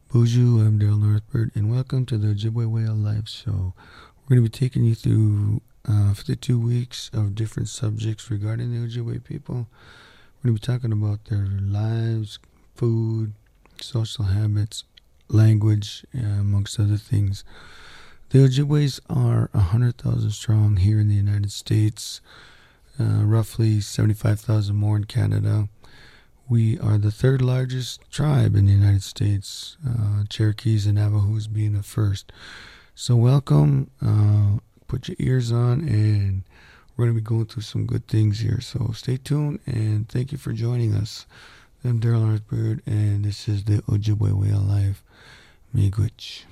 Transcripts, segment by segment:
Bonjour, I'm Daryl Northbird, and welcome to the Ojibwe Way of Life show. We're going to be taking you through 52 weeks of different subjects regarding the Ojibwe people. We're going to be talking about their lives, food, social habits, language, amongst other things. The Ojibways are 100,000 strong here in the United States, roughly 75,000 more in Canada. We are the third largest tribe in the United States, Cherokees and Navajos being the first. So welcome, put your ears on, and we're going to be going through some good things here. So stay tuned, and thank you for joining us. I'm Daryl Northbird, and this is the Ojibwe Way of Life. Miigwech.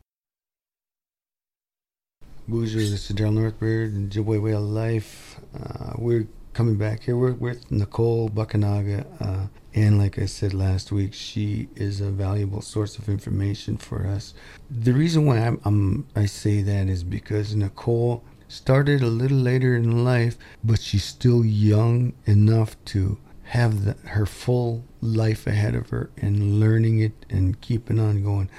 Bonjour, this is Daryl Northbird, and Ojibwe Way of Life. We're coming back here. We're with Nicole Buckanaga, and like I said last week, she is a valuable source of information for us. The reason why I say that is because Nicole started a little later in life, but she's still young enough to have her full life ahead of her and learning it and keeping on going.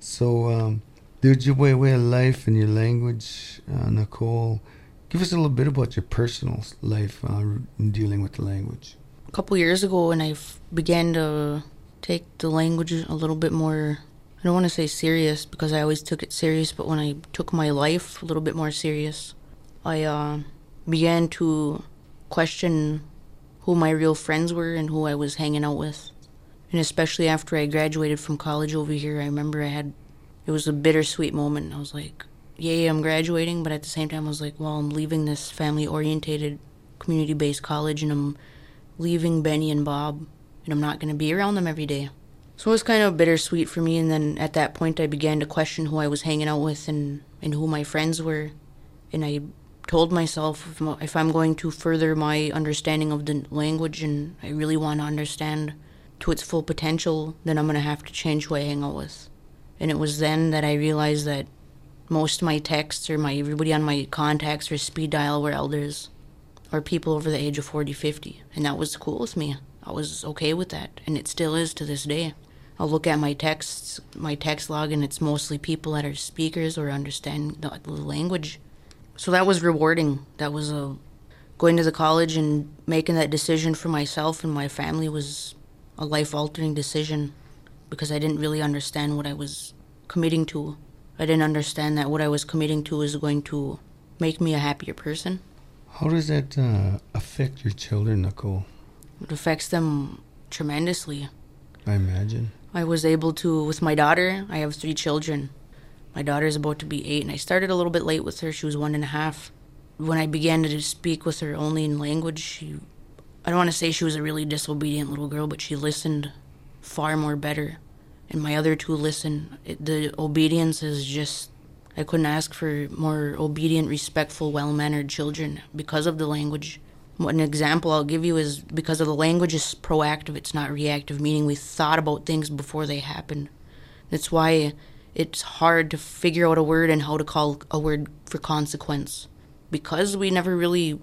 So the Ojibwe Way of Life and your language, Nicole, give us a little bit about your personal life in dealing with the language. A couple years ago, when I began to take the language a little bit more, I don't want to say serious because I always took it serious, but when I took my life a little bit more serious, I began to question who my real friends were and who I was hanging out with. And especially after I graduated from college over here, I remember it was a bittersweet moment. I was like, yay, I'm graduating, but at the same time I was like, well, I'm leaving this family-orientated, community-based college, and I'm leaving Benny and Bob, and I'm not going to be around them every day. So it was kind of bittersweet for me, and then at that point I began to question who I was hanging out with and who my friends were. And I told myself, if I'm going to further my understanding of the language and I really want to understand to its full potential, then I'm going to have to change who I hang out with. And it was then that I realized that most of my texts or everybody on my contacts or speed dial were elders or people over the age of 40, 50. And that was cool with me. I was okay with that. And it still is to this day. I'll look at my text log, and it's mostly people that are speakers or understand the language. So that was rewarding. That was going to the college and making that decision for myself and my family was a life-altering decision because I didn't really understand what I was committing to. I didn't understand that what I was committing to was going to make me a happier person. How does that affect your children, Nicole? It affects them tremendously. I imagine. I was able to, with my daughter, I have 3 children. My daughter is about to be 8, and I started a little bit late with her. She was 1.5. When I began to speak with her only in language, I don't want to say she was a really disobedient little girl, but she listened far more better. And my other 2 listen. The obedience is just, I couldn't ask for more obedient, respectful, well-mannered children because of the language. An example I'll give you is because of the language is proactive, it's not reactive, meaning we thought about things before they happened. That's why it's hard to figure out a word and how to call a word for consequence. Because it never really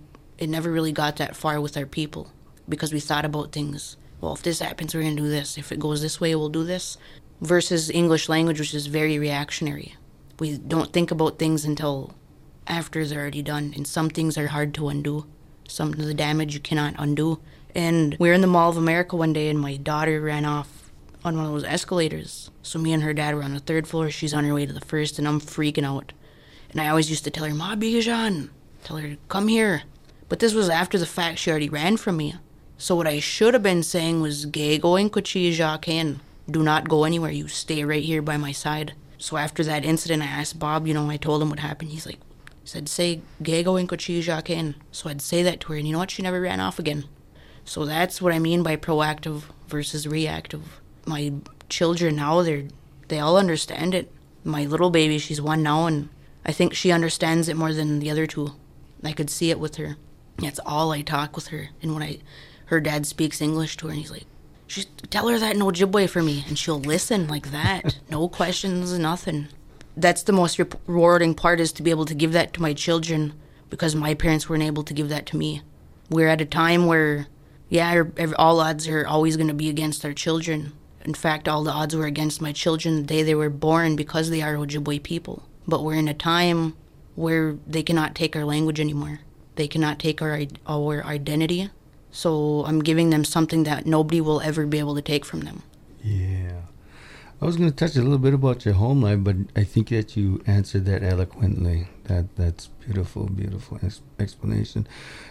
got that far with our people. Because we thought about things. Well, if this happens, we're going to do this. If it goes this way, we'll do this. Versus English language, which is very reactionary. We don't think about things until after they're already done. And some things are hard to undo. Some of the damage you cannot undo. And we were in the Mall of America one day, and my daughter ran off on one of those escalators. So me and her dad were on the 3rd floor. She's on her way to the 1st, and I'm freaking out. And I always used to tell her, Ma Bigajan, tell her, come here. But this was after the fact she already ran from me. So what I should have been saying was, Gay going kuchi jaken. Do not go anywhere. You stay right here by my side. So after that incident, I asked Bob, I told him what happened. He said, say, Gay going kuchi jaken. So I'd say that to her, and you know what? She never ran off again. So that's what I mean by proactive versus reactive. My children now, they all understand it. My little baby, she's 1 now, and I think she understands it more than the other 2. I could see it with her. That's all I talk with her. And when her dad speaks English to her, and he's like, tell her that in Ojibwe for me. And she'll listen like that. No questions, nothing. That's the most rewarding part, is to be able to give that to my children because my parents weren't able to give that to me. We're at a time where, all odds are always going to be against our children. In fact, all the odds were against my children the day they were born because they are Ojibwe people. But we're in a time where they cannot take our language anymore. They cannot take our identity. So I'm giving them something that nobody will ever be able to take from them. Yeah. I was going to touch a little bit about your home life, but I think that you answered that eloquently. That's beautiful, beautiful explanation.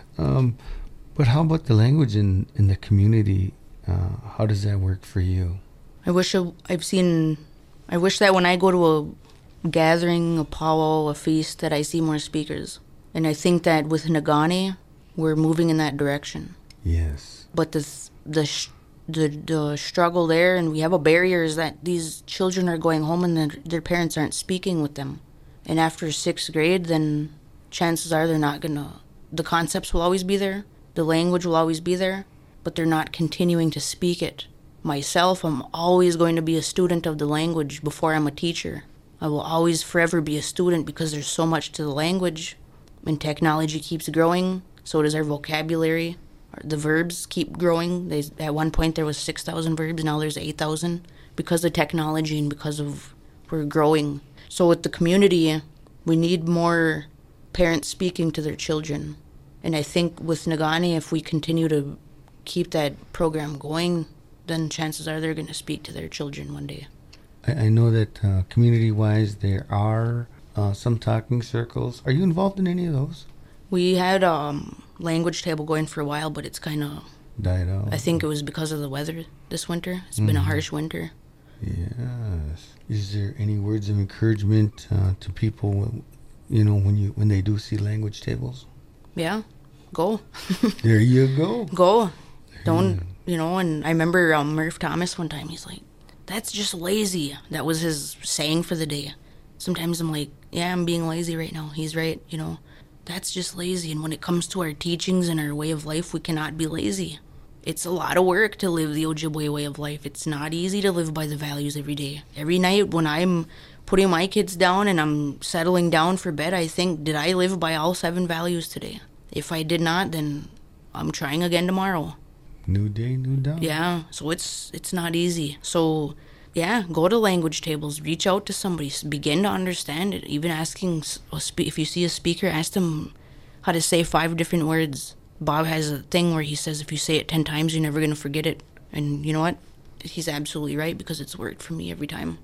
But how about the language in the community? How does that work for you? I wish that when I go to a gathering, a powwow, a feast, that I see more speakers. And I think that with Negaunee, we're moving in that direction. Yes. But the struggle there, and we have a barrier, is that these children are going home and their parents aren't speaking with them. And after 6th grade, then chances are they're not gonna. The concepts will always be there, the language will always be there, but they're not continuing to speak it. Myself, I'm always going to be a student of the language before I'm a teacher. I will always forever be a student because there's so much to the language, and technology keeps growing, so does our vocabulary. The verbs keep growing. At one point there was 6,000 verbs, now there's 8,000 because of technology and because of we're growing. So with the community, we need more parents speaking to their children. And I think with Negaunee, if we continue to keep that program going, then chances are they're going to speak to their children one day. I know that community-wise there are some talking circles. Are you involved in any of those? We had language table going for a while, but it's kind of died out. I think it was because of the weather this winter. It's been a harsh winter. Yes. Is there any words of encouragement to people, when they do see language tables? Yeah, go. There you go. Go. Don't, and I remember Murph Thomas one time, he's like, that's just lazy. That was his saying for the day. Sometimes I'm like, yeah, I'm being lazy right now. He's right, That's just lazy. And when it comes to our teachings and our way of life, we cannot be lazy. It's a lot of work to live the Ojibwe way of life. It's not easy to live by the values every day. Every night when I'm putting my kids down and I'm settling down for bed, I think, did I live by all 7 values today? If I did not, then I'm trying again tomorrow. New day, new dawn. Yeah, so it's not easy. So, yeah, go to language tables, reach out to somebody, begin to understand it. Even asking, if you see a speaker, ask them how to say 5 different words. Bob has a thing where he says if you say it 10 times, you're never going to forget it. And you know what? He's absolutely right because it's worked for me every time.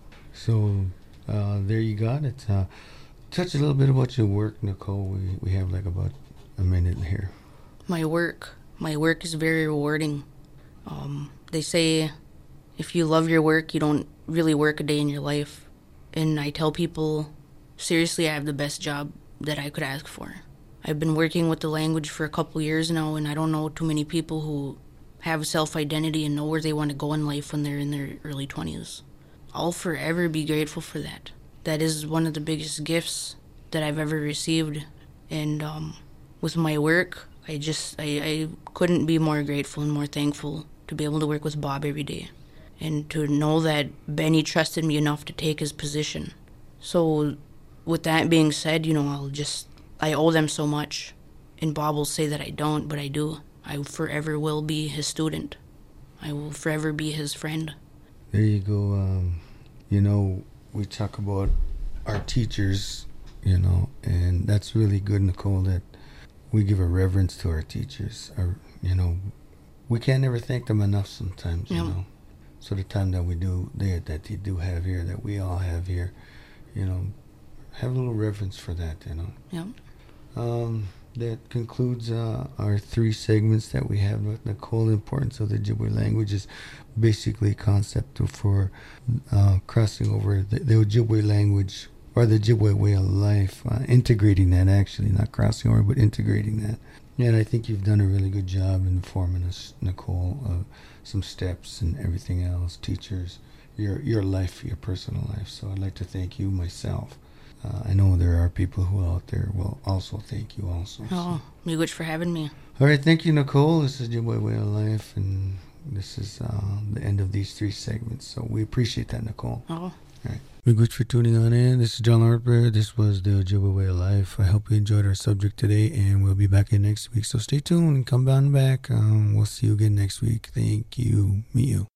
So, there you got it. Touch a little bit about your work, Nicole. We have like about a minute here. My work is very rewarding. They say if you love your work, you don't really work a day in your life. And I tell people, seriously, I have the best job that I could ask for. I've been working with the language for a couple years now, and I don't know too many people who have self-identity and know where they want to go in life when they're in their early 20s. I'll forever be grateful for that. That is one of the biggest gifts that I've ever received. And with my work, I couldn't be more grateful and more thankful to be able to work with Bob every day. And to know that Benny trusted me enough to take his position. So with that being said, I owe them so much. And Bob will say that I don't, but I do. I forever will be his student. I will forever be his friend. There you go. We talk about our teachers, and that's really good, Nicole, that we give a reverence to our teachers. We can't ever thank them enough sometimes, So the time that we do, that they do have here, that we all have here, have a little reverence for that, Yeah. That concludes our 3 segments that we have with Nicole. The importance of the Ojibwe language is basically a concept for crossing over the Ojibwe language or the Ojibwe way of life, integrating that actually, not crossing over, but integrating that. And I think you've done a really good job informing us, Nicole, of some steps and everything else, teachers, your life, your personal life. So I'd like to thank you myself. I know there are people who out there will also thank you also. Oh, me good for having me. All right, thank you, Nicole. This is Ojibwe Way of Life, and this is the end of these 3 segments. So we appreciate that, Nicole. Oh. All right. We're good for tuning on in. This is John Harper. This was the Ojibwe Way of Life. I hope you enjoyed our subject today, and we'll be back in next week. So stay tuned and come on back. We'll see you again next week. Thank you. Meet you.